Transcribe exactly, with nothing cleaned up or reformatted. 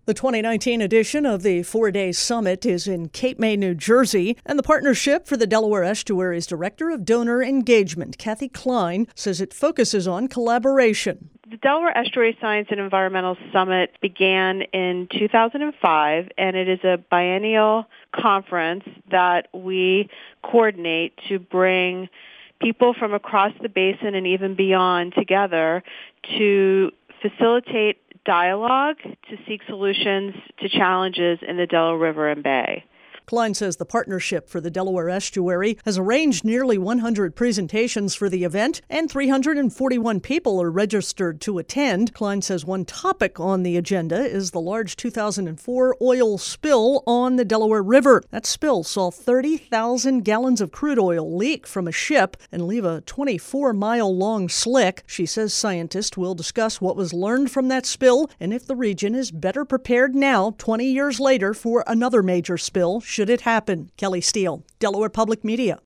The twenty nineteen edition of the four-day summit is in Cape May, New Jersey, and the Partnership for the Delaware Estuary's Director of Donor Engagement, Kathy Klein, says it focuses on collaboration. The Delaware Estuary Science and Environmental Summit began in two thousand five, and it is a biennial conference that we coordinate to bring people from across the basin and even beyond together to facilitate dialogue to seek solutions to challenges in the Delaware River and Bay. Klein says the Partnership for the Delaware Estuary has arranged nearly one hundred presentations for the event, and three hundred forty-one people are registered to attend. Klein says one topic on the agenda is the large two thousand four oil spill on the Delaware River. That spill saw thirty thousand gallons of crude oil leak from a ship and leave a twenty-four mile long slick. She says scientists will discuss what was learned from that spill and if the region is better prepared now, twenty years later, for another major spill should it happen. Kelly Steele, Delaware Public Media.